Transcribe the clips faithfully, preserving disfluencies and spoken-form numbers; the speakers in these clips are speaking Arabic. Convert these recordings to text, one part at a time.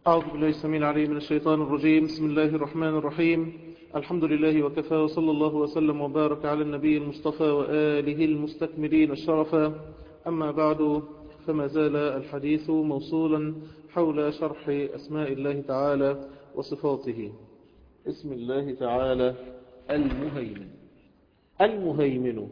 أعوذ بالله السميع العليم من الشيطان الرجيم. بسم الله الرحمن الرحيم. الحمد لله وكفى، وصلى الله وسلم وبارك على النبي المصطفى وآله المستكملين الشرفا. أما بعد، فما زال الحديث موصولا حول شرح أسماء الله تعالى وصفاته. اسم الله تعالى المهيمن. المهيمن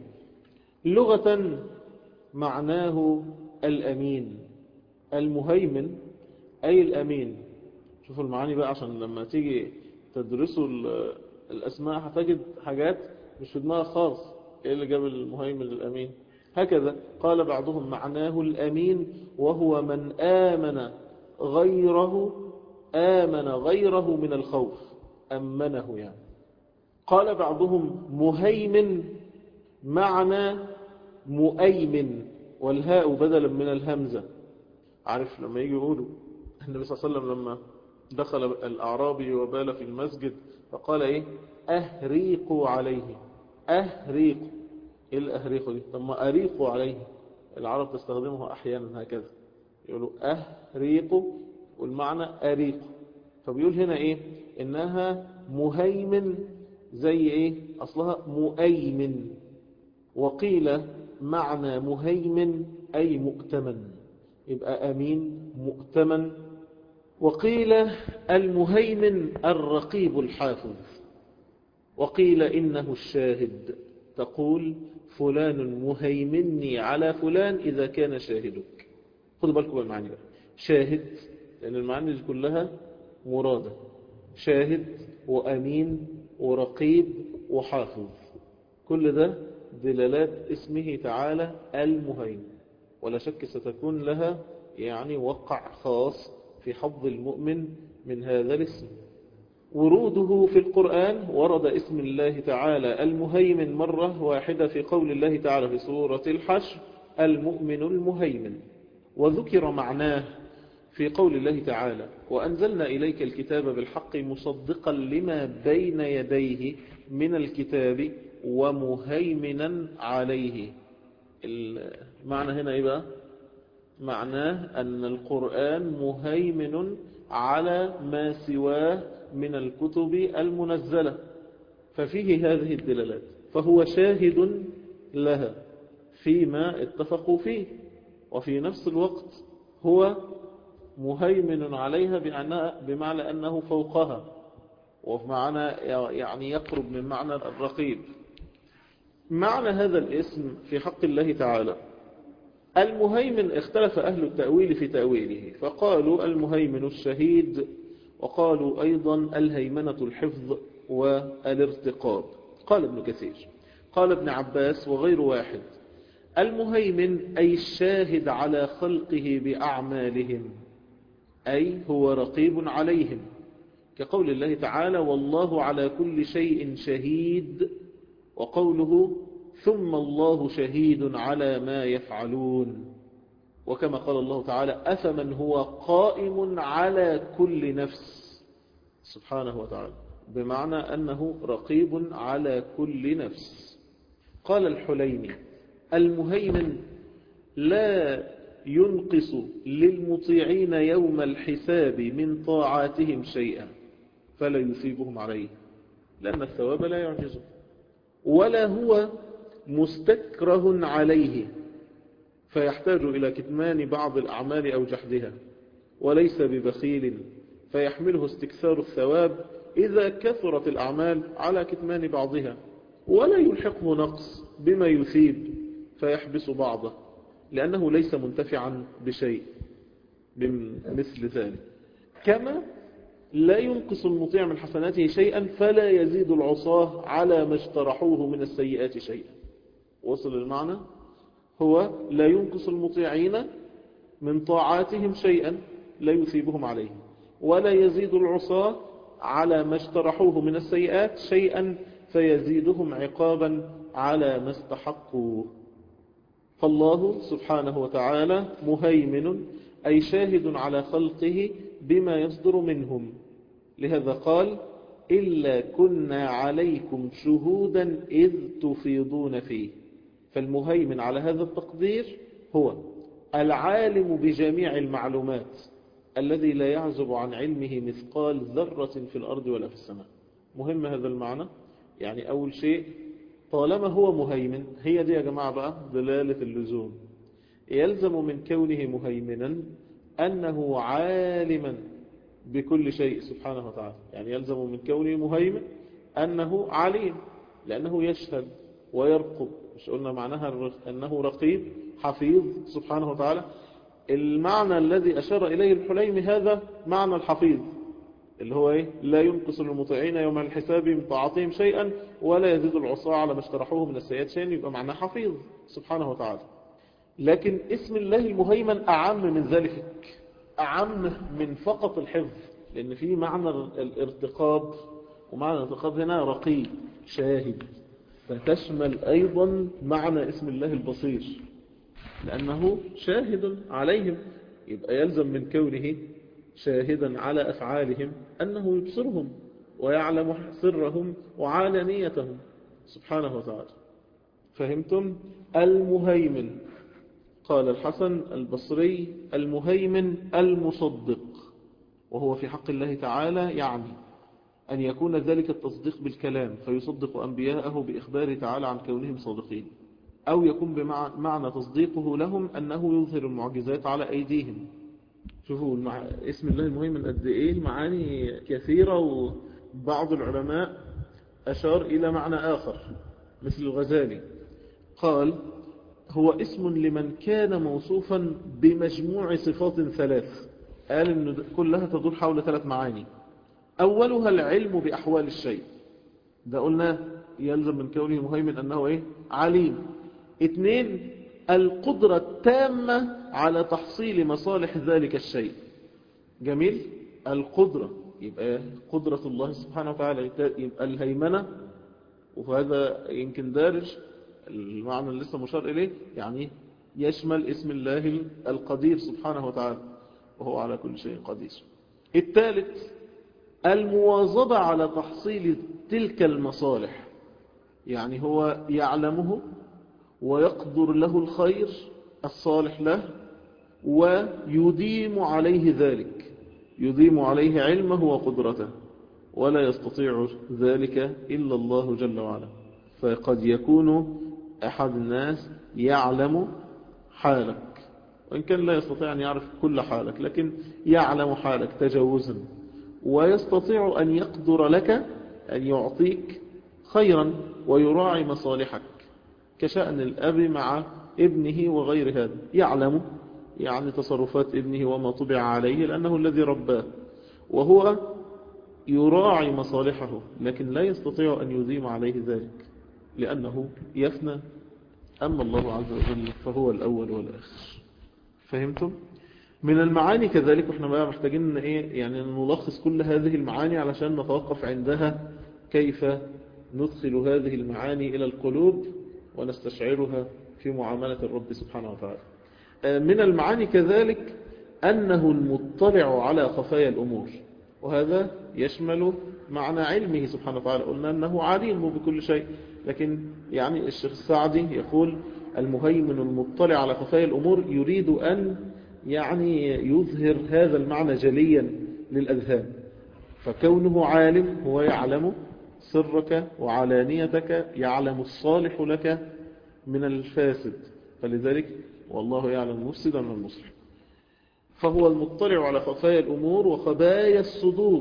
لغة معناه الأمين. المهيمن أي الأمين. شوفوا المعاني بقى، عشان لما تيجي تدرسوا الأسماء هتجد حاجات مش في دماغك خالص. إيه اللي جاب المهيمن الأمين؟ هكذا قال بعضهم معناه الأمين وهو من آمن غيره آمن غيره من الخوف، أمنه يعني. قال بعضهم مهيمن معنى مؤيمن، والهاء بدلا من الهمزة. عارف لما يجي يقولوا النبي صلى الله عليه وسلم لما دخل الأعرابي وبال في المسجد فقال ايه؟ أهريقوا عليه. أهريقوا. ايه الأهريقوا دي؟ طب ما أريقوا عليه. العرب تستخدمه أحيانا هكذا، يقولوا أهريقوا والمعنى أريقوا. فبيقول هنا ايه؟ إنها مهيمن زي ايه؟ أصلها مؤيمن. وقيل معنى مهيمن أي مؤتمن، يبقى أمين مؤتمن. وقيل المهيمن الرقيب الحافظ. وقيل إنه الشاهد، تقول فلان مهيمني على فلان إذا كان شاهدك. خذوا بالكم بالمعاني بقى. شاهد، لأن المعاني دي كلها مرادة. شاهد وأمين ورقيب وحافظ، كل ده دلالات اسمه تعالى المهيمن. ولا شك ستكون لها يعني وقع خاص في حظ المؤمن من هذا الاسم. وروده في القرآن ورد اسم الله تعالى المهيمن مرة واحدة في قول الله تعالى في سورة الحشر المؤمن المهيمن. وذكر معناه في قول الله تعالى وأنزلنا إليك الكتاب بالحق مصدقا لما بين يديه من الكتاب ومهيمنا عليه. المعنى هنا إيه بقى؟ معناه أن القرآن مهيمن على ما سواه من الكتب المنزلة، ففيه هذه الدلالات، فهو شاهد لها فيما اتفقوا فيه، وفي نفس الوقت هو مهيمن عليها بمعنى أنه فوقها، ومعنى يعني يقرب من معنى الرقيب. معنى هذا الاسم في حق الله تعالى المهيمن اختلف أهل التأويل في تأويله، فقالوا المهيمن الشهيد، وقالوا أيضا الهيمنة الحفظ والارتقاب. قال ابن كثير، قال ابن عباس وغير واحد المهيمن أي الشاهد على خلقه بأعمالهم، أي هو رقيب عليهم، كقول الله تعالى والله على كل شيء شهيد، وقوله ثم الله شهيد على ما يفعلون، وكما قال الله تعالى أفمن هو قائم على كل نفس، سبحانه وتعالى، بمعنى أنه رقيب على كل نفس. قال الحليمي المهيمن لا ينقص للمطيعين يوم الحساب من طاعاتهم شيئا فلا يثيبهم عليه، لأن الثواب لا يعجزه، ولا هو مستكره عليه فيحتاج إلى كتمان بعض الأعمال أو جحدها، وليس ببخيل فيحمله استكثار الثواب إذا كثرت الأعمال على كتمان بعضها، ولا يلحقه نقص بما يثيب فيحبس بعضه، لأنه ليس منتفعا بشيء مثل ذلك. كما لا ينقص المطيع من حسناته شيئا فلا يزيد العصاه على ما اجترحوه من السيئات شيئا. وصل المعنى؟ هو لا ينقص المطيعين من طاعاتهم شيئا لا يثيبهم عليه، ولا يزيد العصاه على ما اجترحوه من السيئات شيئا فيزيدهم عقابا على ما استحقوه. فالله سبحانه وتعالى مهيمن أي شاهد على خلقه بما يصدر منهم، لهذا قال إلا كنا عليكم شهودا إذ تفيضون فيه. فالمهيمن على هذا التقدير هو العالم بجميع المعلومات الذي لا يعزب عن علمه مثقال ذرة في الأرض ولا في السماء. مهم هذا المعنى. يعني أول شيء طالما هو مهيمن، هي دي يا جماعة بقى دلالة اللزوم، يلزم من كونه مهيمنا أنه عالما بكل شيء سبحانه وتعالى. يعني يلزم من كونه مهيمن أنه عليم، لأنه يشهد ويرقب. مش قلنا معناها أنه رقيب حفيظ سبحانه وتعالى؟ المعنى الذي أشار إليه الحليمي هذا معنى الحفيظ، اللي هو إيه؟ لا ينقص المطيعين يوم الحساب من طاعتهم شيئا ولا يزيد العصاة على ما اجترحوه من السيئات شيئا. يبقى معناه حفيظ سبحانه وتعالى. لكن اسم الله المهيمن أعم من ذلك، أعم من فقط الحفظ، لأن في معنى الارتقاب، ومعنى الارتقاب هنا رقيب شاهد، فتشمل أيضا معنى اسم الله البصير لأنه شاهد عليهم. يبقى يلزم من كونه شاهدا على أفعالهم أنه يبصرهم ويعلم سرهم وعلانيتهم سبحانه وتعالى. فهمتم؟ المهيمن، قال الحسن البصري: المهيمن المصدق. وهو في حق الله تعالى يعني أن يكون ذلك التصديق بالكلام فيصدق أنبياءه بإخباره تعالى عن كونهم صادقين، أو يكون بمعنى تصديقه لهم أنه يظهر المعجزات على أيديهم. شوفوا المع... اسم الله المهيمن قد إيه المعاني كثيرة، وبعض العلماء أشار إلى معنى آخر مثل الغزالي قال: هو اسم لمن كان موصوفا بمجموع صفات ثلاث. قال إن كلها تدور حول ثلاث معاني. أولها العلم بأحوال الشيء، ده قلنا يلزم من كونه مهيمن أنه إيه؟ عليم. اثنين، القدرة التامة على تحصيل مصالح ذلك الشيء. جميل؟ القدرة، يبقى قدرة الله سبحانه وتعالى، يبقى الهيمنة، وهذا يمكن دارج المعنى اللي لسه مشار إليه، يعني يشمل اسم الله القدير سبحانه وتعالى، وهو على كل شيء قدير. الثالث المواظبة على تحصيل تلك المصالح، يعني هو يعلمه ويقدر له الخير الصالح له ويديم عليه ذلك، يديم عليه علمه وقدرته، ولا يستطيع ذلك إلا الله جل وعلا. فقد يكون أحد الناس يعلم حالك، وإن كان لا يستطيع أن يعرف كل حالك، لكن يعلم حالك تجاوزا، ويستطيع أن يقدر لك أن يعطيك خيرا ويراعي مصالحك، كشأن الأب مع ابنه وغير هذا. يعلم يعني تصرفات ابنه وما طبع عليه لأنه الذي رباه، وهو يراعي مصالحه، لكن لا يستطيع أن يديم عليه ذلك لأنه يفنى. أما الله عز وجل فهو الأول والآخر. فهمتم؟ من المعاني كذلك، وإحنا بقى محتاجين إيه يعني نلخص كل هذه المعاني علشان نتوقف عندها كيف ندخل هذه المعاني إلى القلوب ونستشعرها في معاملة الرب سبحانه وتعالى. من المعاني كذلك أنه المطلع على خفايا الأمور، وهذا يشمل معنى علمه سبحانه وتعالى. قلنا أنه عليم بكل شيء، لكن يعني الشيخ السعدي يقول: المهيمن المطلع على خفايا الأمور، يريد أن يعني يظهر هذا المعنى جليا للأذهان. فكونه عالم هو يعلم سرك وعلانيتك، يعلم الصالح لك من الفاسد، فلذلك والله يعلم المفسد من المصلح. فهو المطلع على خفايا الأمور وخبايا الصدور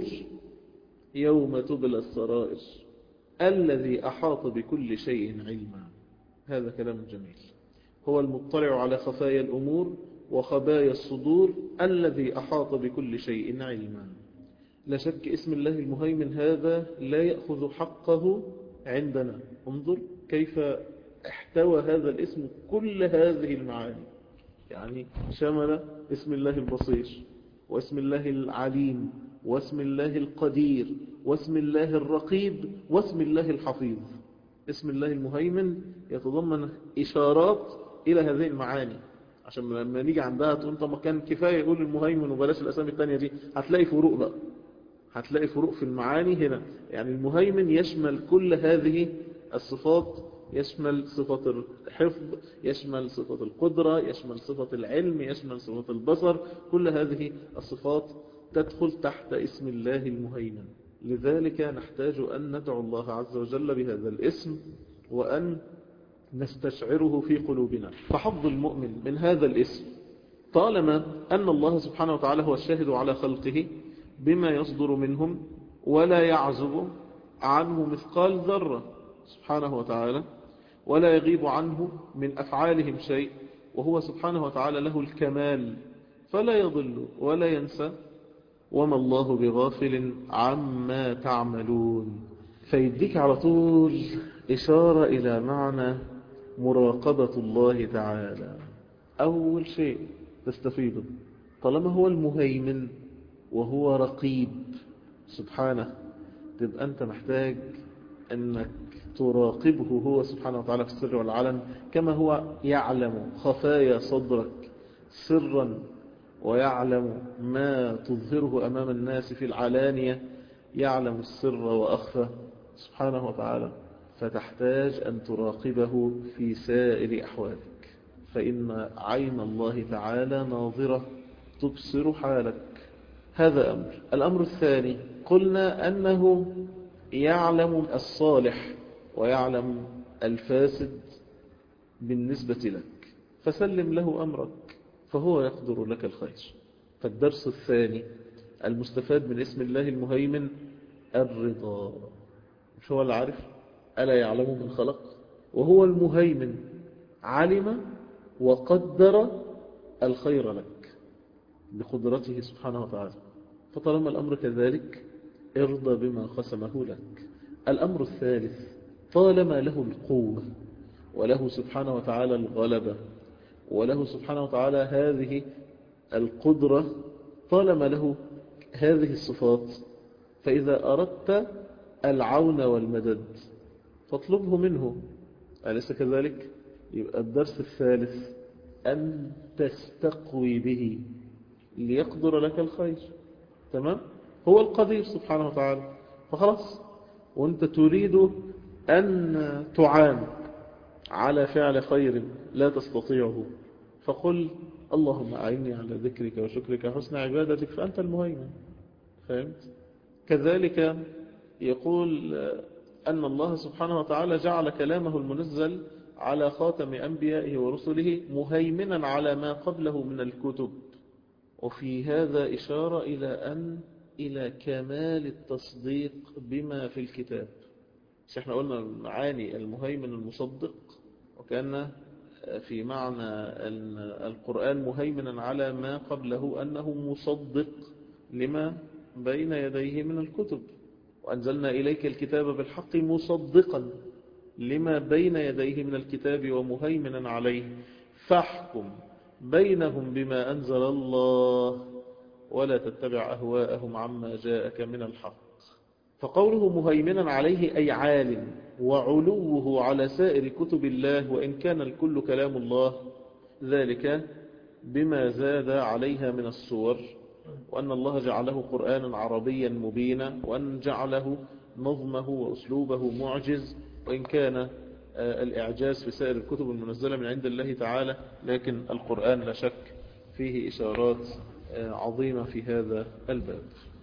يوم تبلى السرائر، الذي أحاط بكل شيء علما. هذا كلام جميل. هو المطلع على خفايا الأمور وخبايا الصدور الذي أحاط بكل شيء علما. لا شك اسم الله المهيمن هذا لا يأخذ حقه عندنا. انظر كيف احتوى هذا الاسم كل هذه المعاني، يعني شمل اسم الله البصير، واسم الله العليم، واسم الله القدير، واسم الله الرقيب، واسم الله الحفيظ. اسم الله المهيمن يتضمن إشارات إلى هذه المعاني، عشان لما نيجي عندها تقول طب ما كان كفاية يقول المهيمن وبلاش الأسامي التانية دي. هتلاقي فروق بقى، هتلاقي فروق في المعاني هنا. يعني المهيمن يشمل كل هذه الصفات يشمل صفة الحفظ، يشمل صفة القدرة، يشمل صفة العلم، يشمل صفة البصر. كل هذه الصفات تدخل تحت اسم الله المهيمن. لذلك نحتاج أن ندعو الله عز وجل بهذا الاسم وأن نستشعره في قلوبنا. فحظ المؤمن من هذا الاسم طالما أن الله سبحانه وتعالى هو الشاهد على خلقه بما يصدر منهم ولا يعزب عنه مثقال ذرة سبحانه وتعالى، ولا يغيب عنه من أفعالهم شيء، وهو سبحانه وتعالى له الكمال فلا يضل ولا ينسى، وما الله بغافل عما تعملون. فيديك على طول إشارة إلى معنى مراقبة الله تعالى. أول شيء تستفيده طالما هو المهيمن وهو رقيب سبحانه، تبقى أنت محتاج أنك تراقبه هو سبحانه وتعالى في السر والعلن، كما هو يعلم خفايا صدرك سرا ويعلم ما تظهره أمام الناس في العلانية، يعلم السر وأخفى سبحانه وتعالى. فتحتاج أن تراقبه في سائر أحوالك، فإن عين الله تعالى ناظرة تبصر حالك. هذا أمر. الأمر الثاني قلنا أنه يعلم الصالح ويعلم الفاسد بالنسبة لك، فسلم له أمرك فهو يقدر لك الخير. فالدرس الثاني المستفاد من اسم الله المهيمن الرضا. مش هو اللي عارف؟ ألا يعلم من خلق؟ وهو المهيمن علم وقدر الخير لك بقدرته سبحانه وتعالى. فطالما الأمر كذلك ارضى بما قسمه لك. الأمر الثالث طالما له القوة وله سبحانه وتعالى الغلبة وله سبحانه وتعالى هذه القدرة، طالما له هذه الصفات، فإذا أردت العون والمدد فاطلبه منه. أليس كذلك؟ يبقى الدرس الثالث أن تستقوي به ليقدر لك الخير. تمام؟ هو القدير سبحانه وتعالى. فخلاص، وانت تريد أن تعان على فعل خير لا تستطيعه، فقل اللهم أعني على ذكرك وشكرك وحسن عبادتك فأنت المهيمن. فهمت؟ كذلك يقول أن الله سبحانه وتعالى جعل كلامه المنزل على خاتم أنبيائه ورسله مهيمنا على ما قبله من الكتب. وفي هذا إشارة إلى أن إلى كمال التصديق بما في الكتاب. مش احنا قلنا معاني المهيمن المصدق، وكان في معنى أن القرآن مهيمنا على ما قبله أنه مصدق لما بين يديه من الكتب، وأنزلنا إليك الكتاب بالحق مصدقا لما بين يديه من الكتاب ومهيمنا عليه فاحكم بينهم بما أنزل الله ولا تتبع أهواءهم عما جاءك من الحق. فقوله مهيمنا عليه أي عالم وعلوه على سائر كتب الله، وإن كان الكل كلام الله، ذلك بما زاد عليها من الصور، وأن الله جعله قرآنا عربيا مبينا، وأن جعله نظمه وأسلوبه معجز، وإن كان الإعجاز في سائر الكتب المنزلة من عند الله تعالى، لكن القرآن لا شك فيه إشارات عظيمة في هذا الباب.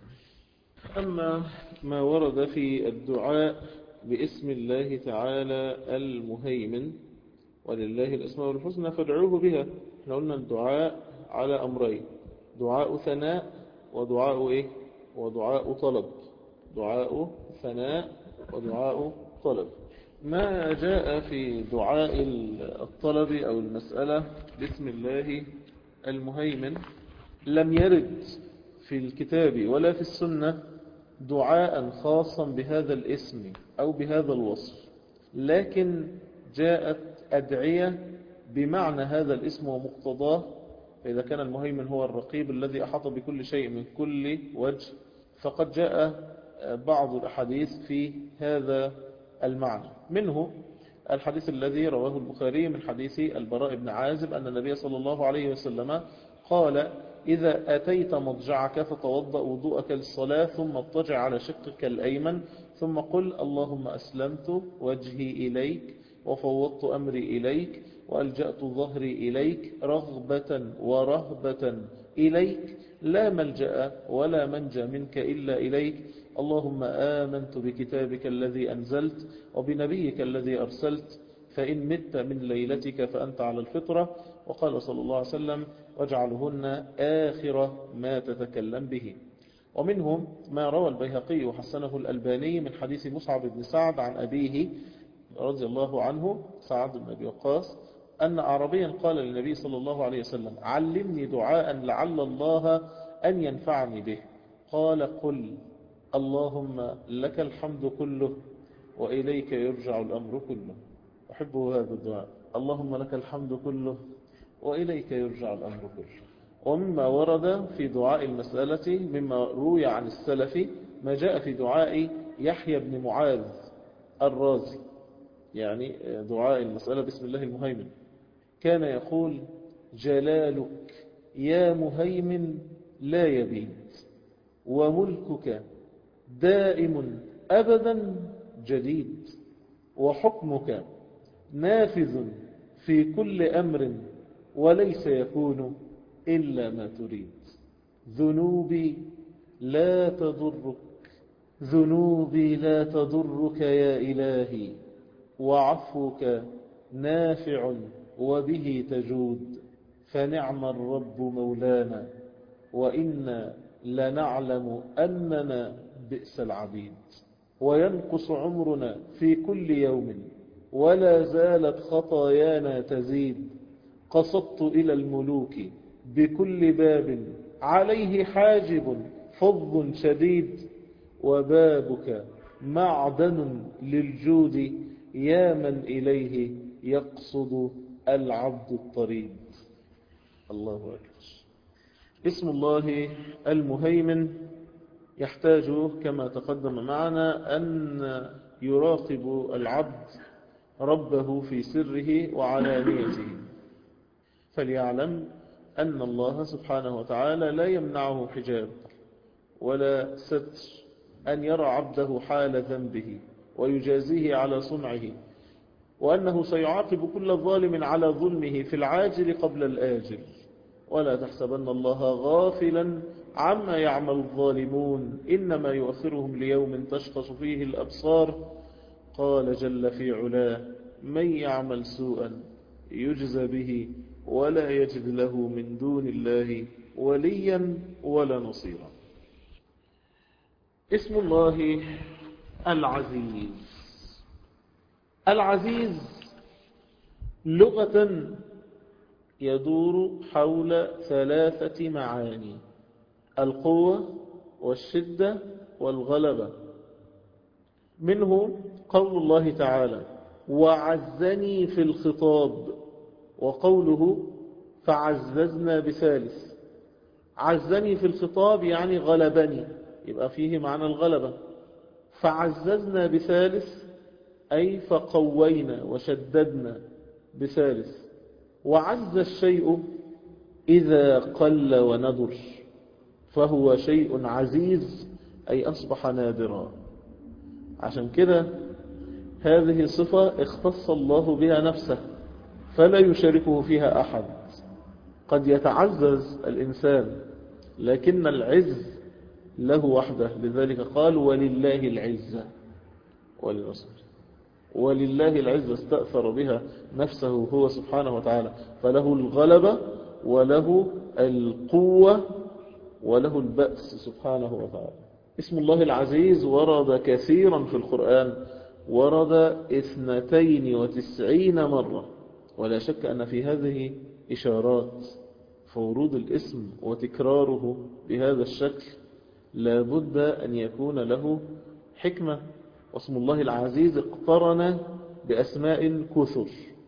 أما ما ورد في الدعاء باسم الله تعالى المهيمن ولله الأسماء الحسنى فادعوه بها، احنا قلنا الدعاء على أمرين: دعاء ثناء ودعاء إيه؟ ودعاء طلب. دعاء ثناء ودعاء طلب. ما جاء في دعاء الطلب أو المسألة باسم الله المهيمن لم يرد في الكتاب ولا في السنة دعاء خاصا بهذا الاسم أو بهذا الوصف، لكن جاءت أدعية بمعنى هذا الاسم ومقتضاه. فإذا كان المهيمن هو الرقيب الذي أحاط بكل شيء من كل وجه، فقد جاء بعض الأحاديث في هذا المعنى، منه الحديث الذي رواه البخاري من حديث البراء بن عازب أن النبي صلى الله عليه وسلم قال: إذا أتيت مضجعك فتوضأ وضوءك للصلاة ثم اضطجع على شقك الأيمن ثم قل اللهم أسلمت وجهي إليك وفوضت أمري إليك وألجأت ظهري إليك رغبة ورهبة إليك لا ملجأ ولا منجى منك إلا إليك. اللهم آمنت بكتابك الذي أنزلت وبنبيك الذي أرسلت فإن مت من ليلتك فأنت على الفطرة. وقال صلى الله عليه وسلم واجعلهن آخر ما تتكلم به. ومنهم ما روى البيهقي وحسنه الألباني من حديث مصعب بن سعد عن أبيه رضي الله عنه سعد بن أبي وقاص أن أعرابيا قال للنبي صلى الله عليه وسلم علمني دعاء لعل الله أن ينفعني به. قال قل اللهم لك الحمد كله وإليك يرجع الأمر كله. أحب هذا الدعاء، اللهم لك الحمد كله وإليك يرجع الأمر كله. ومما ورد في دعاء المسألة مما روي عن السلف ما جاء في دعاء يحيى بن معاذ الرازي، يعني دعاء المسألة بسم الله المهيمن، كان يقول جلالك يا مهيمن لا يبيد وملكك دائم أبدا جديد وحكمك نافذ في كل أمر وليس يكون إلا ما تريد. ذنوبي لا تضرك ذنوبي لا تضرك يا إلهي وعفوك نافع وبه تجود فنعم الرب مولانا وإنا لنعلم أننا بئس العبيد. وينقص عمرنا في كل يوم ولا زالت خطايانا تزيد. قصدت إلى الملوك بكل باب عليه حاجب فظ شديد وبابك معدن للجود يا من إليه يقصد العبد الطريد. الله أكبر. اسم الله المهيمن يحتاج كما تقدم معنا أن يراقب العبد ربه في سره وعلانيته، فليعلم أن الله سبحانه وتعالى لا يمنعه حجاب ولا ستر أن يرى عبده حال ذنبه ويجازيه على صنعه، وأنه سيعاقب كل ظالم على ظلمه في العاجل قبل الآجل. ولا تحسبن الله غافلا عما يعمل الظالمون إنما يؤخرهم ليوم تشخص فيه الأبصار. قال جل في علاه من يعمل سوءا يجزى به ولا يجد له من دون الله وليا ولا نصيرا. اسم الله العزيز. العزيز لغة يدور حول ثلاثة معاني: القوة والشدة والغلبة. منه قول الله تعالى وعزني في الخطاب، وقوله فعززنا بثالث. عزني في الخطاب يعني غلبني، يبقى فيه معنى الغلبة. فعززنا بثالث أي فقوينا وشددنا بثالث. وعز الشيء إذا قل وندر، فهو شيء عزيز أي أصبح نادرا. عشان كده هذه صفة اختص الله بها نفسه فلا يشاركه فيها أحد. قد يتعزز الإنسان لكن العز له وحده، لذلك قال ولله العزة ولرسوله. ولله العزة استأثر بها نفسه هو سبحانه وتعالى، فله الغلبة وله القوة وله البأس سبحانه وتعالى. اسم الله العزيز ورد كثيرا في القرآن، ورد اثنتين وتسعين مرة، ولا شك أن في هذه إشارات. فورود الاسم وتكراره بهذا الشكل لابد أن يكون له حكمة. واسم الله العزيز اقترن بأسماء كثر،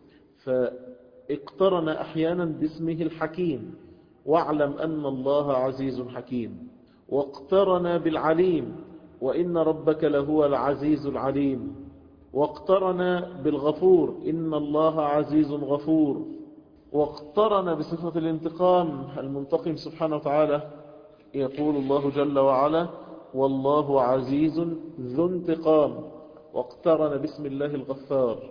فاقترن أحيانا باسمه الحكيم، واعلم أن الله عزيز حكيم. واقترن بالعليم، وإن ربك لهو العزيز العليم. واقترن بالغفور، إن الله عزيز غفور. واقترن بصفة الانتقام، المنتقم سبحانه وتعالى. يقول الله جل وعلا والله عزيز ذو انتقام. واقترن باسم الله الغفار،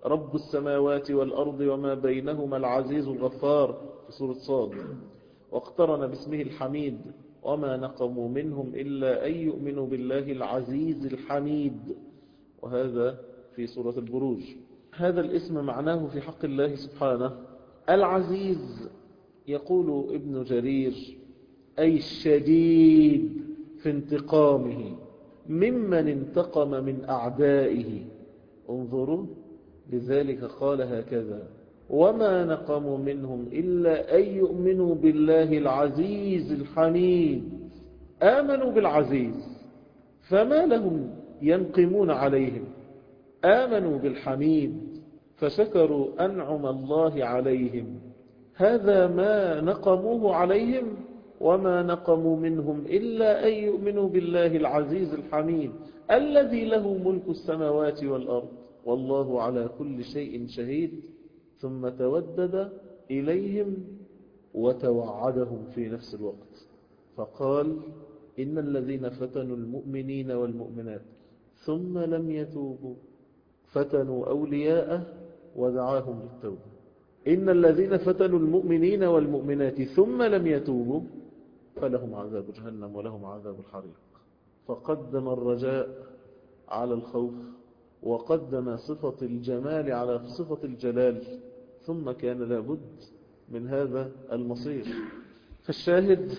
رب السماوات والأرض وما بينهما العزيز الغفار في سورة صاد. واقترن باسمه الحميد وما نقموا منهم إلا أن يؤمنوا بالله العزيز الحميد، وهذا في سورة البروج. هذا الاسم معناه في حق الله سبحانه العزيز. يقول ابن جرير أي الشديد في انتقامه ممن انتقم من أعدائه. انظروا، لذلك قال هكذا: وما نقموا منهم إلا أن يؤمنوا بالله العزيز الحميد. آمنوا بالعزيز فما لهم ينقمون عليهم، آمنوا بالحميد فشكروا أنعم الله عليهم. هذا ما نقموه عليهم، وما نقموا منهم إلا أن يؤمنوا بالله العزيز الحميد الذي له ملك السماوات والأرض والله على كل شيء شهيد. ثم تودد إليهم وتوعدهم في نفس الوقت فقال: إن الذين فتنوا المؤمنين والمؤمنات ثم لم يتوبوا فتنوا أولياءه ودعاهم للتوبة. إن الذين فتنوا المؤمنين والمؤمنات ثم لم يتوبوا فلهم عذاب جهنم ولهم عذاب الحريق. فقدم الرجاء على الخوف، وقدم صفة الجمال على صفة الجلال، ثم كان لابد من هذا المصير. فالشاهد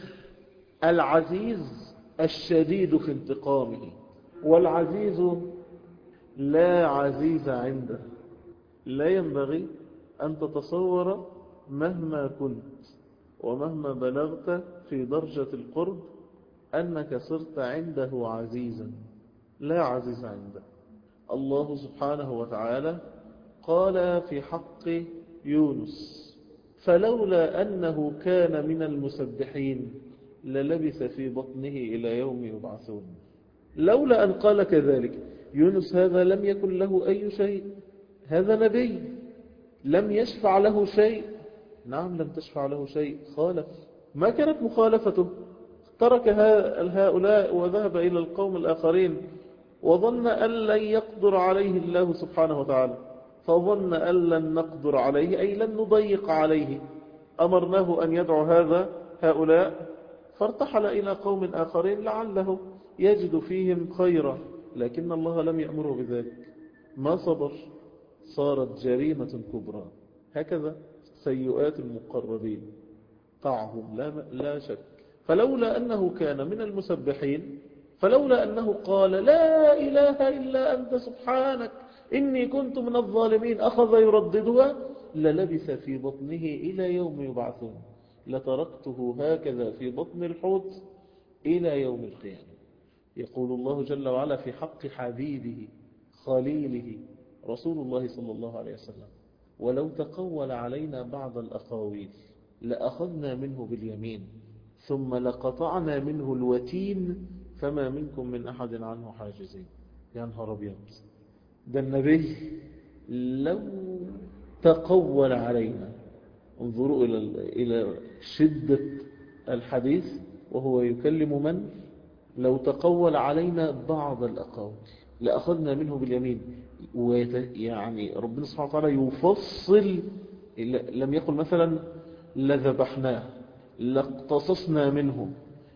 العزيز الشديد في انتقامه، والعزيز لا عزيز عنده. لا ينبغي أن تتصور مهما كنت ومهما بلغت في درجة القرب أنك صرت عنده عزيزا. لا عزيز عنده. الله سبحانه وتعالى قال في حق يونس: فلولا أنه كان من المسبحين للبث في بطنه إلى يوم يبعثون. لولا أن قال كذلك. يونس هذا لم يكن له أي شيء، هذا نبي لم يشفع له شيء. نعم لم تشفع له شيء، خالف. ما كانت مخالفته؟ ترك هؤلاء وذهب إلى القوم الآخرين وظن أن لن يقدر عليه الله سبحانه وتعالى، فظن أن لن نقدر عليه أي لن نضيق عليه. أمرناه أن يدعو هذا هؤلاء فارتحل إلى قوم آخرين لعله يجد فيهم خيرا، لكن الله لم يأمره بذلك. ما صبر، صارت جريمة كبرى. هكذا سيئات المقربين طعهم لا, لا شك. فلولا أنه كان من المسبحين، فلولا أنه قال لا إله إلا أنت سبحانك إني كنت من الظالمين، أخذ يرددها، للبث في بطنه إلى يوم يبعثون. لتركته هكذا في بطن الحوت إلى يوم القيامة. يقول الله جل وعلا في حق حبيبه خليله رسول الله صلى الله عليه وسلم: ولو تقول علينا بعض الأقاويل لأخذنا منه باليمين ثم لقطعنا منه الوتين فما منكم من أحد عنه حاجزين. يا نهار أبيض، ده النبي لو تقول علينا. انظروا إلى إلى شدة الحديث وهو يكلم من؟ لو تقول علينا بعض الأقاويل لأخذنا منه باليمين. يعني ربنا سبحانه وتعالى يفصل، لم يقل مثلا لذبحناه، لاقتصصنا منه،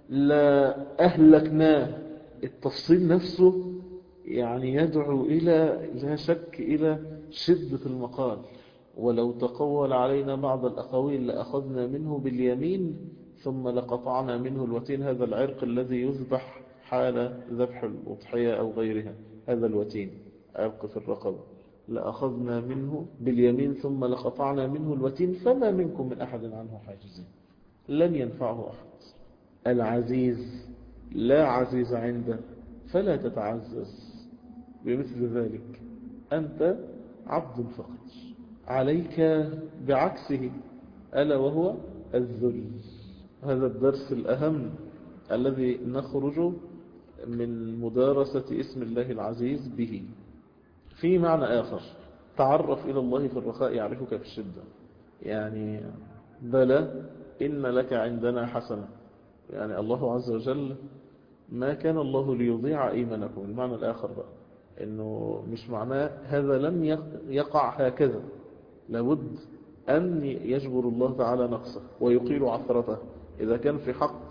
لأهلكناه. التفصيل نفسه يعني يدعو إلى لا شك إلى شدة المقال. ولو تقول علينا بعض الأقاويل لأخذنا منه باليمين ثم لقطعنا منه الوتين. هذا العرق الذي يذبح حال ذبح الأضحية أو غيرها، هذا الوتين عرق في الرقبة. لأخذنا منه باليمين ثم لقطعنا منه الوتين فما منكم من أحد عنه حاجزين. لن ينفعه أحد. العزيز لا عزيز عنده، فلا تتعزز بمثل ذلك. أنت عبد فقط، عليك بعكسه ألا وهو الذل. هذا الدرس الأهم الذي نخرج من مدارسة اسم الله العزيز به. في معنى آخر: تعرف إلى الله في الرخاء يعرفك في الشدة. يعني بلى إن لك عندنا حسنة. يعني الله عز وجل ما كان الله ليضيع إيمانكم. المعنى الآخر بقى إنه مش معناه هذا لم يقع هكذا، لابد أن يجبر الله تعالى نقصه ويقيل عثرته. إذا كان في حق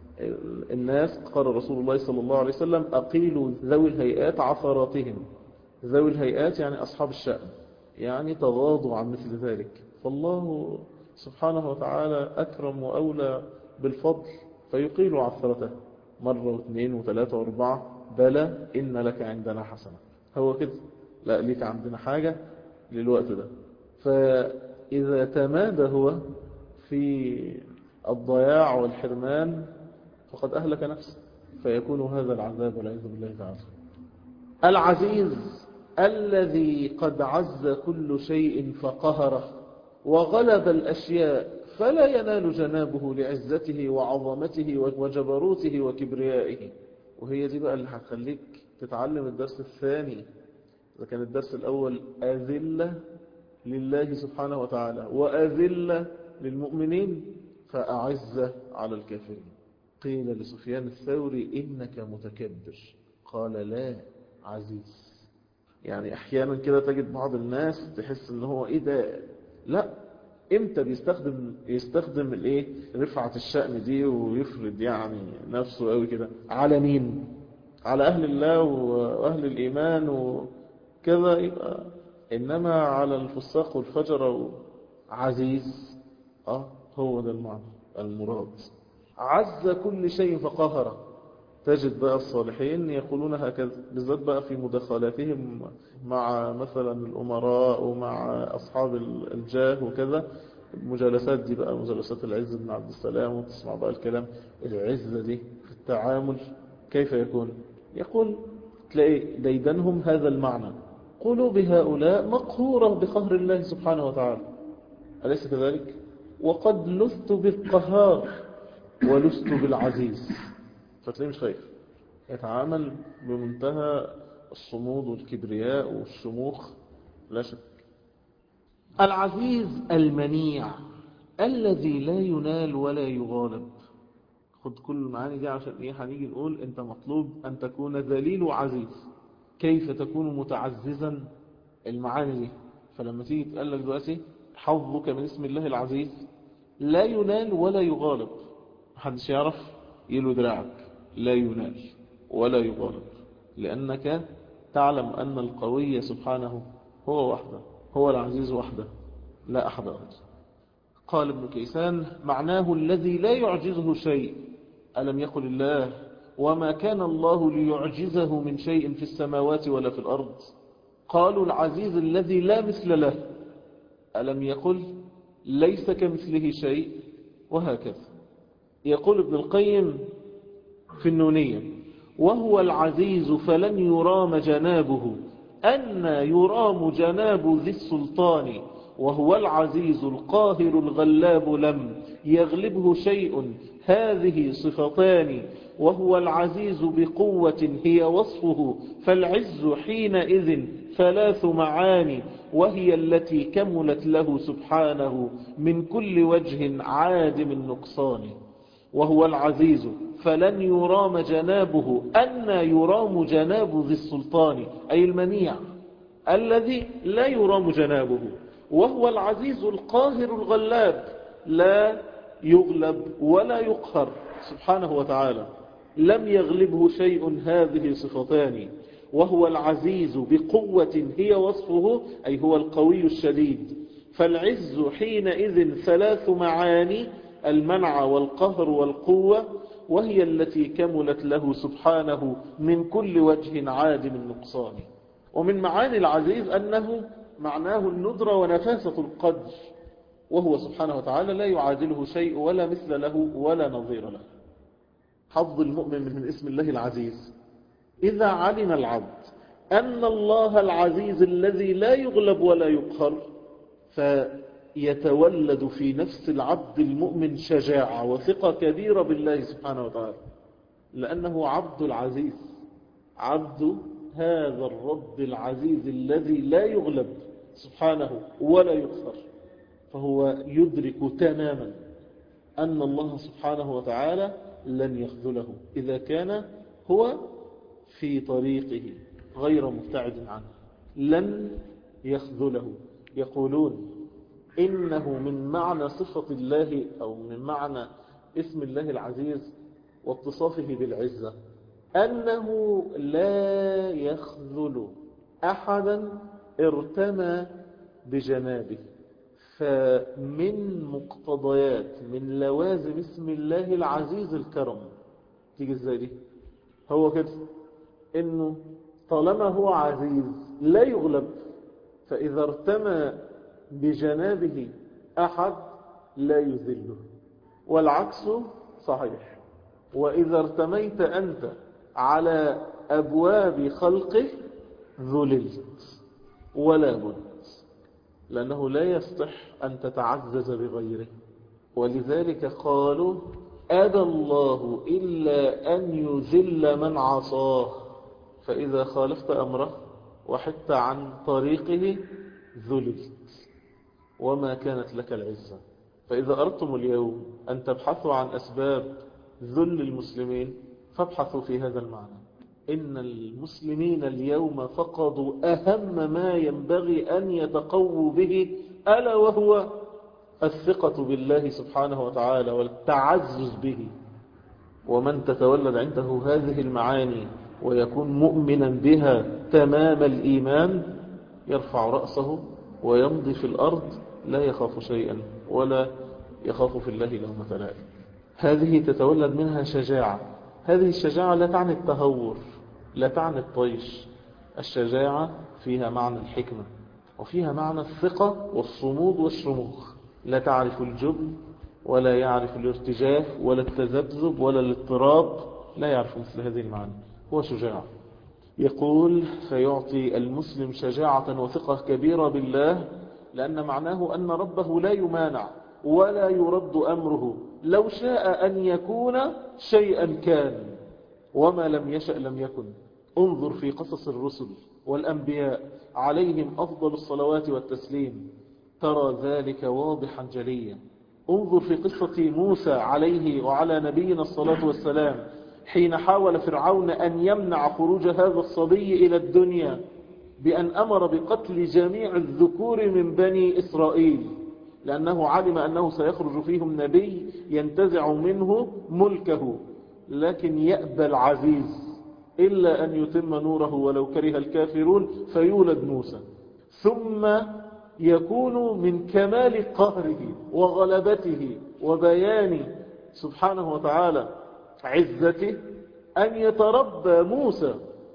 الناس قال رسول الله صلى الله عليه وسلم أقيلوا ذوي الهيئات عثراتهم. ذوي الهيئات يعني أصحاب الشأن، يعني تغاضوا عن مثل ذلك. فالله سبحانه وتعالى أكرم وأولى بالفضل فيقيل عثرته مرة واثنين وثلاثة واربعة. بلى إن لك عندنا حسنة، هو كده، لا ليك عندنا حاجة للوقت ده. فإذا تمادى هو في الضياع والحرمان فقد أهلك نفسه، فيكون هذا العذاب والعياذ بالله تعالى. العزيز الذي قد عز كل شيء فقهره وغلب الأشياء فلا ينال جنابه لعزته وعظمته وجبروته وكبريائه. وهي دي بقى اللي هتخليك تتعلم الدرس الثاني. إذا كان الدرس الأول أذلة لله سبحانه وتعالى وأذلة للمؤمنين، فأعز على الكافرين. قيل لسفيان الثوري إنك متكبر، قال لا عزيز. يعني أحيانا كده تجد بعض الناس تحس إن هو إيه ده، لا، إمتى بيستخدم يستخدم الإيه رفعة الشأن دي ويفرد يعني نفسه قوي كده على مين؟ على أهل الله وأهل الإيمان وكذا، يبقى إنما على الفساق والفجر عزيز. آه هو ده المعنى المراد. عز كل شيء فقهره. تجد بقى الصالحين يقولون هكذا، بالذات بقى في مداخلاتهم مع مثلا الأمراء ومع أصحاب الجاه وكذا. المجالسات دي بقى مجالسات العز بن عبد السلام، وتسمع بقى الكلام العزة دي في التعامل كيف يكون. يقول تلاقي ديدنهم هذا المعنى: قلوب هؤلاء مقهورة بقهر الله سبحانه وتعالى، أليس كذلك؟ وقد لست بالقهار ولست بالعزيز. فتلاقيه مش خايف، يتعامل بمنتهى الصمود والكبرياء والشموخ لا شك. العزيز المنيع الذي لا ينال ولا يغالب. خد كل المعاني دي عشان ايه هنيجي نقول انت مطلوب ان تكون ذليل وعزيز. كيف تكون متعززا؟ المعاني دي. فلما تيجي تقول لك دلوقتي حظك من اسم الله العزيز، لا ينال ولا يغالب، محدش يعرف يلو دراعك، لا ينال ولا يغالب، لأنك تعلم أن القوي سبحانه هو وحده، هو العزيز وحده لا أحد آخر. قال ابن كيسان: معناه الذي لا يعجزه شيء. ألم يقل الله: وما كان الله ليعجزه من شيء في السماوات ولا في الأرض؟ قالوا: العزيز الذي لا مثل له. ألم يقل: ليس كمثله شيء؟ وهكذا. يقول ابن القيم في النونية: وهو العزيز فلن يرام جنابه، أن يرام جناب ذي السلطان، وهو العزيز القاهر الغلاب لم يغلبه شيء، هذه صفتان، وهو العزيز بقوة هي وصفه، فالعز حينئذ ثلاث معاني، وهي التي كملت له سبحانه من كل وجه عادم النقصان. وهو العزيز فلن يرام جنابه، أن يرام جناب ذي السلطان، أي المنيع الذي لا يرام جنابه. وهو العزيز القاهر الغلاب، لا يغلب ولا يقهر سبحانه وتعالى، لم يغلبه شيء، هذه صفتان. وهو العزيز بقوة هي وصفه، أي هو القوي الشديد، فالعز حينئذ ثلاث معاني: المنع والقهر والقوة، وهي التي كملت له سبحانه من كل وجه عادم النقصان. ومن معاني العزيز أنه معناه الندرة ونفاسة القدر، وهو سبحانه وتعالى لا يعادله شيء ولا مثل له ولا نظير له. حظ المؤمن من اسم الله العزيز: إذا علم العبد أن الله العزيز الذي لا يغلب ولا يقهر، فيتولد في نفس العبد المؤمن شجاعة وثقة كبيرة بالله سبحانه وتعالى، لأنه عبد العزيز، عبد هذا الرب العزيز الذي لا يغلب سبحانه ولا يقهر. فهو يدرك تماما أن الله سبحانه وتعالى لن يخذله إذا كان هو في طريقه، غير مبتعد عنه، لن يخذله. يقولون إنه من معنى صفة الله أو من معنى اسم الله العزيز واتصافه بالعزة أنه لا يخذل أحدا ارتمى بجنابه. فمن مقتضيات من لوازم اسم الله العزيز الكرم. تيجي ازاي دي؟ هو كده انه طالما هو عزيز لا يغلب، فاذا ارتمى بجنابه احد لا يذله، والعكس صحيح. واذا ارتميت انت على ابواب خلقه ذللت ولا بد، لأنه لا يصح أن تتعزز بغيره. ولذلك قالوا أبى الله إلا أن يذل من عصاه، فإذا خالفت أمره وحدت عن طريقه ذللت وما كانت لك العزة. فإذا أردتم اليوم أن تبحثوا عن أسباب ذل المسلمين فابحثوا في هذا المعنى. إن المسلمين اليوم فقدوا أهم ما ينبغي أن يتقووا به، ألا وهو الثقة بالله سبحانه وتعالى والتعزز به. ومن تتولد عنده هذه المعاني ويكون مؤمنا بها تمام الإيمان يرفع رأسه ويمضي في الأرض لا يخاف شيئا ولا يخاف في الله لومة لائم. هذه تتولد منها شجاعة. هذه الشجاعة لا تعني التهور، لا تعني الطيش. الشجاعة فيها معنى الحكمة وفيها معنى الثقة والصمود والشموخ. لا تعرف الجبن ولا يعرف الارتجاف ولا التذبذب ولا الاضطراب، لا يعرف مثل هذه المعاني. هو شجاع. يقول فيعطي المسلم شجاعة وثقة كبيرة بالله، لأن معناه أن ربه لا يمانع ولا يرد أمره. لو شاء أن يكون شيئا كان، وما لم يشأ لم يكن. انظر في قصص الرسل والأنبياء عليهم أفضل الصلوات والتسليم، ترى ذلك واضحا جليا. انظر في قصة موسى عليه وعلى نبينا الصلاة والسلام حين حاول فرعون أن يمنع خروج هذا الصبي إلى الدنيا بأن أمر بقتل جميع الذكور من بني إسرائيل، لأنه علم أنه سيخرج فيهم نبي ينتزع منه ملكه. لكن يأبى العزيز إلا أن يتم نوره ولو كره الكافرون، فيولد موسى، ثم يكون من كمال قهره وغلبته وبيان سبحانه وتعالى عزته أن يتربى موسى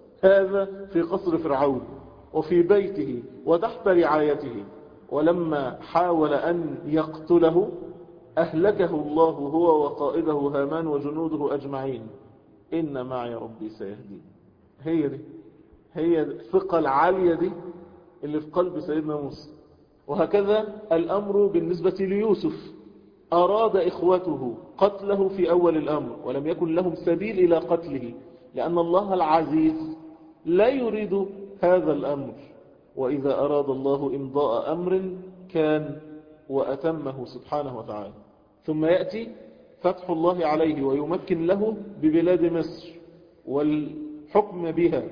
هذا في قصر فرعون وفي بيته وتحت رعايته. ولما حاول أن يقتله أهلكه الله هو وقائده هامان وجنوده أجمعين. إن معي ربي سيهدين. هي دي هي الثقة العالية دي اللي في قلب سيدنا موسى. وهكذا الأمر بالنسبة ليوسف. أراد إخوته قتله في أول الأمر ولم يكن لهم سبيل إلى قتله، لأن الله العزيز لا يريد هذا الأمر. وإذا أراد الله إمضاء أمر كان وأتمه سبحانه وتعالى. ثم يأتي فتح الله عليه ويمكن له ببلاد مصر والحكم بها.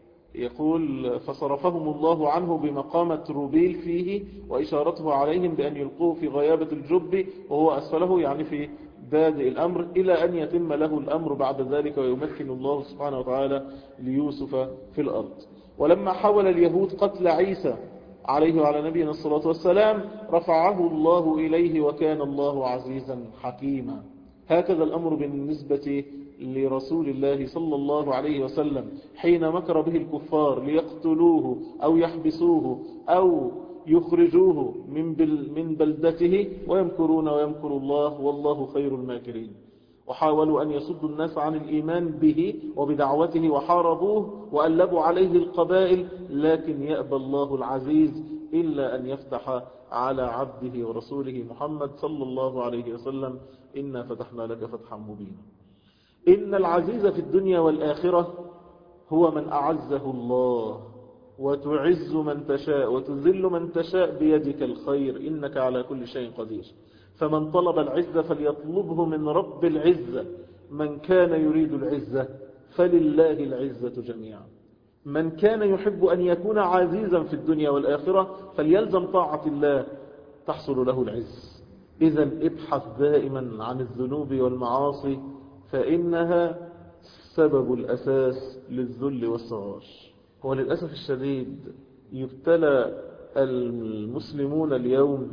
يقول فصرفهم الله عنه بمقامة روبيل فيه وإشارته عليهم بأن يلقوه في غيابة الجب وهو أسفله، يعني في بادئ الأمر، إلى أن يتم له الأمر بعد ذلك ويمكن الله سبحانه وتعالى ليوسف في الأرض. ولما حاول اليهود قتل عيسى عليه وعلى نبينا الصلاة والسلام رفعه الله إليه وكان الله عزيزا حكيما. هكذا الأمر بالنسبة لرسول الله صلى الله عليه وسلم حين مكر به الكفار ليقتلوه أو يحبسوه أو يخرجوه من من بلدته، ويمكرون ويمكر الله والله خير الماكرين. وحاولوا أن يصدوا الناس عن الإيمان به وبدعوته وحاربوه وألبوا عليه القبائل، لكن يأبى الله العزيز إلا أن يفتح على عبده ورسوله محمد صلى الله عليه وسلم. إنا فتحنا لك فتحا مبينا. إن العزيز في الدنيا والآخرة هو من أعزه الله، وتعز من تشاء وتذل من تشاء بيدك الخير إنك على كل شيء قدير. فمن طلب العزة فليطلبه من رب العزة. من كان يريد العزة فلله العزة جميعا. من كان يحب أن يكون عزيزا في الدنيا والآخرة فليلزم طاعة الله تحصل له العز. إذا ابحث دائما عن الذنوب والمعاصي فإنها سبب الأساس للذل والصغار. هو للأسف الشديد يبتلى المسلمون اليوم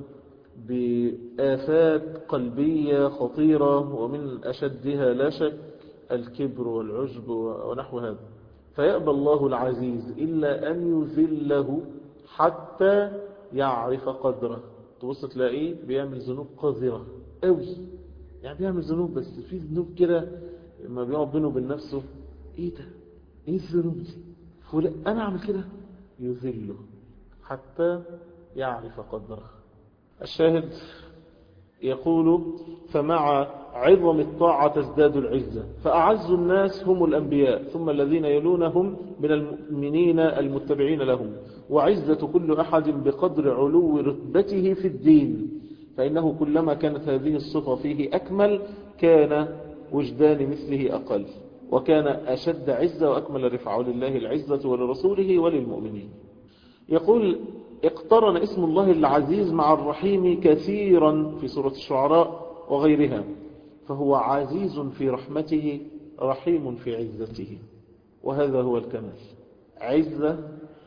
بآفات قلبية خطيرة، ومن أشدها لا شك الكبر والعجب ونحو هذا. فيأبى الله العزيز إلا أن يذله حتى يعرف قدره. تبص تلاقيه بيعمل ذنوب قذرة قوي، يعني بيعمل ذنوب بس في ذنوب كده لما بيقعد بينه وبين نفسه، ايه ده، ايه الذنوب دي، فلان انا اعمل كده، يذله حتى يعرف قدره. الشاهد يقول فمع عظم الطاعة تزداد العزة، فأعز الناس هم الأنبياء ثم الذين يلونهم من المؤمنين المتبعين لهم، وعزة كل أحد بقدر علو رتبته في الدين، فإنه كلما كانت هذه الصفة فيه أكمل كان وجدان مثله أقل، وكان أشد عزة وأكمل رفعه. لله العزة ولرسوله وللمؤمنين. يقول اقترن اسم الله العزيز مع الرحيم كثيرا في سورة الشعراء وغيرها، فهو عزيز في رحمته رحيم في عزته، وهذا هو الكمال. عزة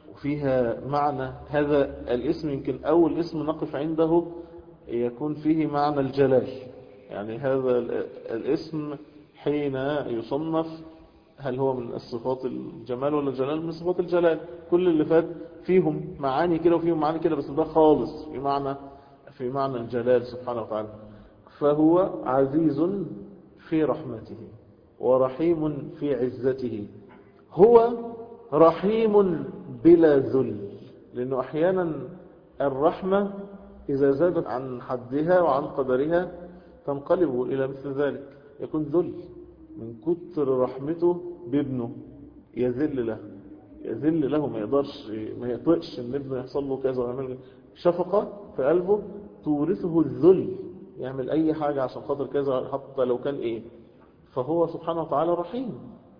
وفيها معنى، هذا الاسم يمكن أول اسم نقف عنده يكون فيه معنى الجلال، يعني هذا الاسم حين يصنف هل هو من الصفات الجمال ولا الجلال؟ من صفات الجلال. كل اللي فات فيهم معاني كده وفيهم معاني كده، بس ده خالص في معنى في معنى الجلال سبحانه وتعالى. فهو عزيز في رحمته ورحيم في عزته. هو رحيم بلا ذل، لأنه أحيانا الرحمة إذا زادت عن حدها وعن قدرها تنقلب إلى مثل ذلك، يكون ذل من كتر رحمته بابنه، يذل له يذل له ما يقدرش ما يطيقش ان ابنه يحصل له كذا، ويعمل شفقة في قلبه تورثه الذل، يعمل اي حاجة عشان خاطر كذا حتى لو كان ايه. فهو سبحانه وتعالى رحيم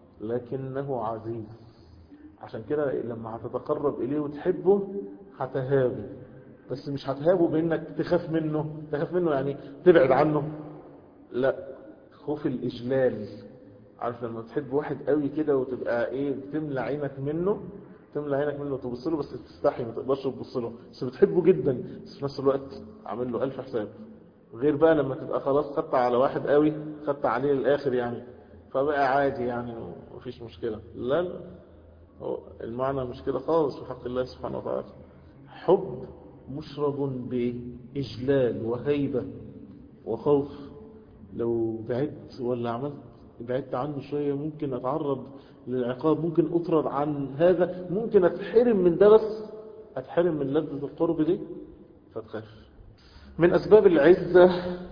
لكنه عزيز، عشان كده لما هتتقرب اليه وتحبه هتهابه، بس مش هتهابه بانك تخاف منه تخاف منه يعني تبعد عنه، لا، خوف الإجلال. عارف لما تحب واحد قوي كده وتبقى ايه بتملى عينك منه تملى عينك منه تبص له بس تستحي ما تقدرش تبص له، بس بتحبه جدا، بس في نفس الوقت عامل له ألف حساب. غير بقى لما تبقى خلاص خدت على واحد قوي، خدت عليه للآخر يعني، فبقى عادي يعني ومفيش مشكلة. لا لا، المعنى مش كده خالص في حق الله سبحانه وتعالى. حب مشرب بإجلال وهيبة وخوف. لو بعدت ولا عملت بعدت عنه شوية ممكن أتعرض للعقاب، ممكن أطرد عن هذا، ممكن أتحرم من ده، بس أتحرم من لذة القرب دي فتخاف. من أسباب العزة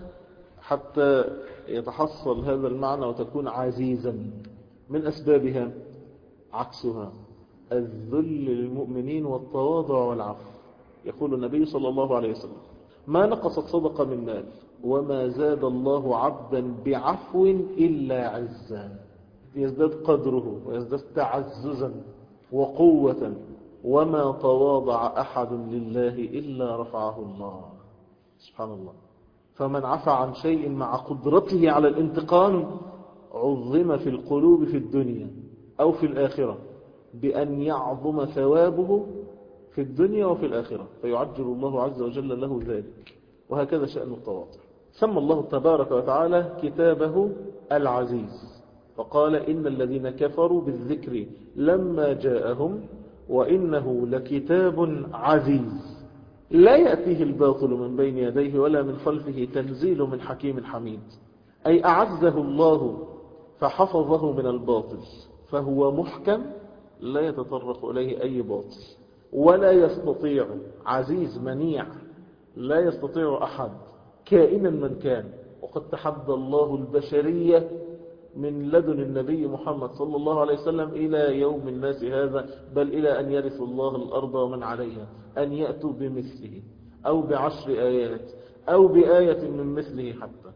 حتى يتحصل هذا المعنى وتكون عزيزا، من أسبابها عكسها الذل للمؤمنين والتواضع والعفو. يقول النبي صلى الله عليه وسلم ما نقصت صدقة من مال وما زاد الله عبدا بعفو إلا عزا، يزداد قدره ويزداد تعززا وقوة، وما تواضع أحد لله إلا رفعه الله. سبحان الله. فمن عفى عن شيء مع قدرته على الانتقام عظم في القلوب في الدنيا أو في الآخرة بأن يعظم ثوابه في الدنيا وفي الآخرة، فيعجل الله عز وجل له ذلك. وهكذا شأن التواضع. سمى الله تبارك وتعالى كتابه العزيز، فقال إن الذين كفروا بالذكر لما جاءهم وإنه لكتاب عزيز لا يأتيه الباطل من بين يديه ولا من خلفه تنزيل من حكيم حميد. أي أعزه الله فحفظه من الباطل، فهو محكم لا يتطرق إليه أي باطل ولا يستطيع، عزيز منيع لا يستطيع أحد كائنا من كان. وقد تحدى الله البشرية من لدن النبي محمد صلى الله عليه وسلم إلى يوم الناس هذا، بل إلى أن يرث الله الأرض ومن عليها، أن يأتوا بمثله أو بعشر آيات أو بآية من مثله حتى.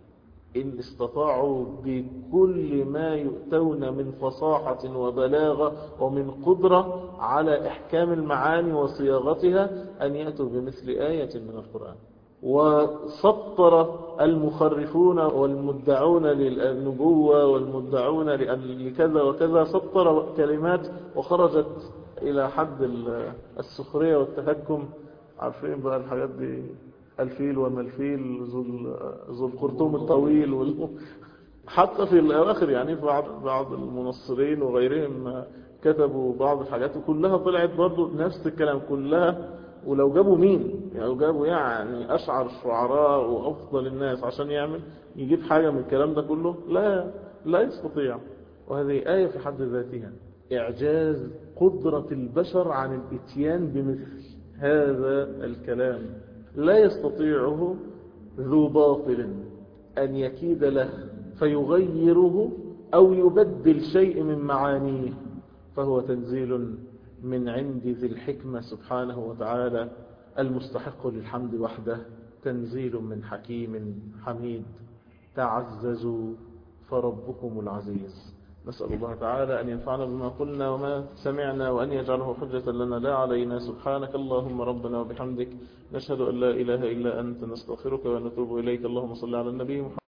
إن استطاعوا بكل ما يؤتون من فصاحة وبلاغة ومن قدرة على إحكام المعاني وصياغتها أن يأتوا بمثل آية من القرآن. وسطر المخرفون والمدعون للنبوة والمدعون لكذا وكذا، سطر كلمات وخرجت إلى حد السخرية والتهكم. عارفين بقى الحاجات دي، الفيل وما الفيل ذو الخرطوم الطويل وال... حتى في الأواخر يعني بعض بعض المنصرين وغيرهم كتبوا بعض الحاجات وكلها طلعت برضو نفس الكلام كلها. ولو جابوا مين يعني، لو جابوا يعني أشعر الشعراء وأفضل الناس عشان يعمل يجيب حاجة من الكلام ده كله، لا لا يستطيع. وهذه آية في حد ذاتها، إعجاز قدرة البشر عن الاتيان بمثل هذا الكلام. لا يستطيعه ذو باطل أن يكيد له فيغيره أو يبدل شيء من معانيه، فهو تنزيل من عند ذي الحكمة سبحانه وتعالى المستحق للحمد وحده، تنزيل من حكيم حميد. تعززوا فربكم العزيز. نسأل الله تعالى أن ينفعنا بما قلنا وما سمعنا، وأن يجعله حجة لنا لا علينا. سبحانك اللهم ربنا وبحمدك، نشهد أن لا إله إلا أنت، نستغفرك ونتوب إليك. اللهم صل على النبي محمد.